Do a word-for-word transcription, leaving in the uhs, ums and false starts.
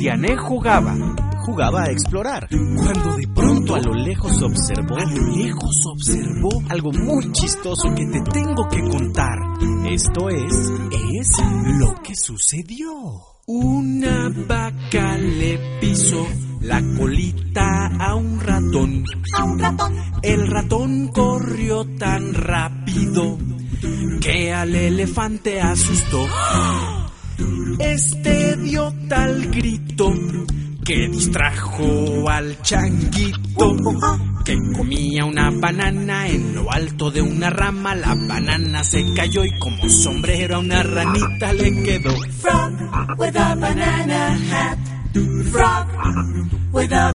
Diané jugaba. Jugaba a explorar. Cuando de pronto A lo lejos observó. a lo lejos observó Algo muy chistoso que te tengo que contar. Esto es... es lo que sucedió. Una vaca le pisó la colita a un ratón. A un ratón. El ratón corrió tan rápido que al elefante asustó. Este dio tal grito que distrajo al changuito, que comía una banana en lo alto de una rama. La banana se cayó y como sombrero a una ranita le quedó. Frog with a banana hat. Frog with a